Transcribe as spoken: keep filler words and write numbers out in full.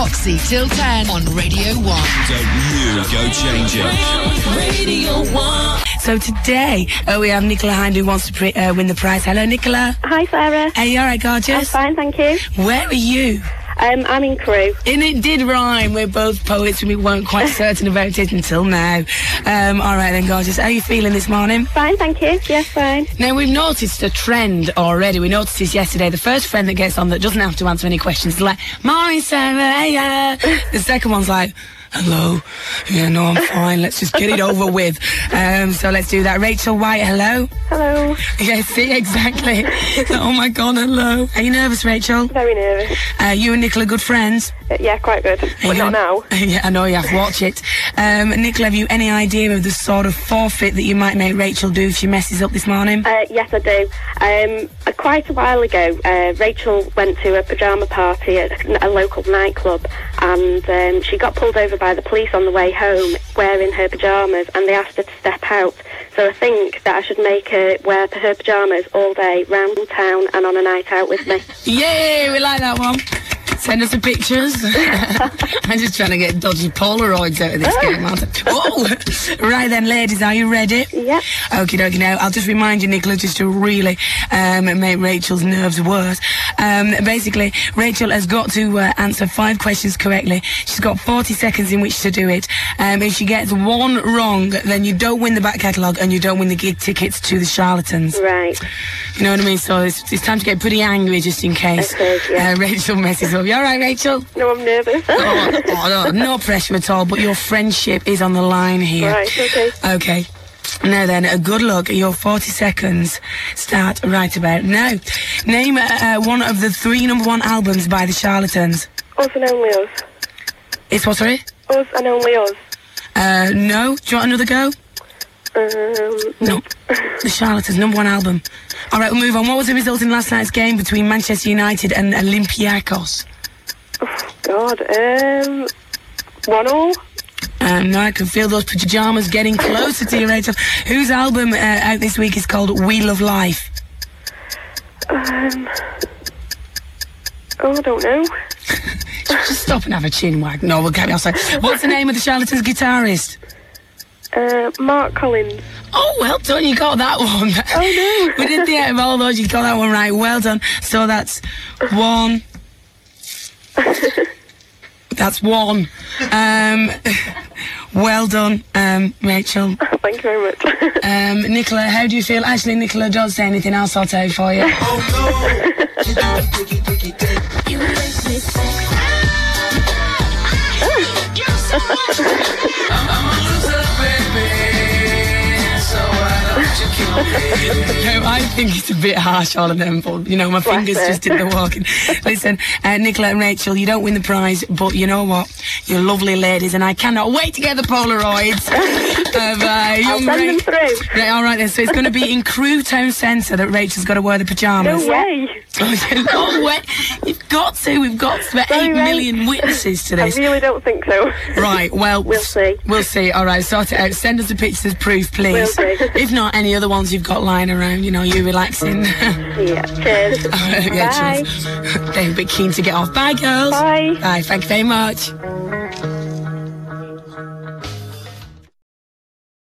Foxy till ten on Radio one. Don't you go change it. Radio one. So today uh, we have Nicola Hind who wants to pre- uh, win the prize. Hello, Nicola. Hi, Sarah. Are you all right, gorgeous? I'm fine, thank you. Where are you? Um, I'm in Crewe. And it did rhyme. We're both poets and we weren't quite certain about it until now. Um, all right then, gorgeous. How are you feeling this morning? Fine, thank you. Yes, fine. Now, we've noticed a trend already. We noticed this yesterday. The first friend that gets on that doesn't have to answer any questions is like, morning, Sarah, hey, uh. The second one's like, hello. Yeah, no, I'm fine. Let's just get it over with. Um, so let's do that. Rachel White, hello. Hello. Yeah, see, exactly. Oh my God, hello. Are you nervous, Rachel? Very nervous. Uh, you and Nicola good friends? Uh, yeah, quite good. But not now. Yeah, I know, you have to watch it. Um, Nicola, have you any idea of the sort of forfeit that you might make Rachel do if she messes up this morning? Uh, yes, I do. Um, uh, quite a while ago, uh, Rachel went to a pyjama party at a local nightclub, and um, she got pulled over by the police on the way home wearing her pyjamas, and they asked her to step out. So I think that I should make her wear her pyjamas all day round town and on a night out with me. Yay, we like that one. Send us the pictures. I'm just trying to get dodgy Polaroids out of this game, aren't I? Whoa! Right then, ladies, are you ready? Yep. Okie dokie. Now, I'll just remind you, Nicola, just to really um, make Rachel's nerves worse. Um, basically, Rachel has got to uh, answer five questions correctly. She's got forty seconds in which to do it. Um, if she gets one wrong, then you don't win the back catalogue and you don't win the gig tickets to the Charlatans. Right. You know what I mean? So it's, it's time to get pretty angry just in case Okay, yeah. uh, Rachel messes up. You all right, Rachel? No, I'm nervous. oh, oh, no, no pressure at all, but your friendship is on the line here. Right, okay. Okay. Now then, a good luck. Your forty seconds start right about now. Name uh, uh, one of the three number one albums by the Charlatans. Us and only us. It's what, sorry? Us and only us. Uh, no. Do you want another go? Um, No. The Charlatans, number one album. All right, we'll move on. What was the result in last night's game between Manchester United and Olympiacos? oh, God. Um, one all. Um, now I can feel those pyjamas getting closer to you, Rachel. Whose album uh, out this week is called We Love Life? Um, oh, I don't know. Just stop and have a chin wag. No, we'll carry on. Sorry. What's the name of the Charlatans guitarist? Uh, Mark Collins. Oh, well done, you got that one. Oh, no. We did the out of all those, you got that one right. Well done. So that's one. That's one. Um, well done, um, Rachel. Thank you very much. Um, Nicola, how do you feel? Actually, Nicola, don't say anything, I'll sort out for you. Oh no! You make me sick. I'm a loser, baby. So why don't you kill me? No, I think it's a bit harsh, all of them, but, you know, my Bless fingers her. just did the walking. Listen, uh, Nicola and Rachel, you don't win the prize, but you know what? You're lovely ladies, and I cannot wait to get the Polaroids of uh, young I'll send them Ra- through. Right, all right then, so it's going to be in Crewe Town Centre that Rachel's got to wear the pyjamas. No way. Oh, yeah, no way. You've got to. We've got about Sorry, eight Ray. million witnesses to I this. really don't think so. Right, well, We'll see. We'll see. All right, sort it out. Send us the pictures as proof, please. Will do. If not, any other ones you've got lying around, you know, you relaxing. Yeah. Cheers. Yeah, Bye. cheers. They're a bit keen to get off. Bye, girls. Bye. Bye. Thank you very much.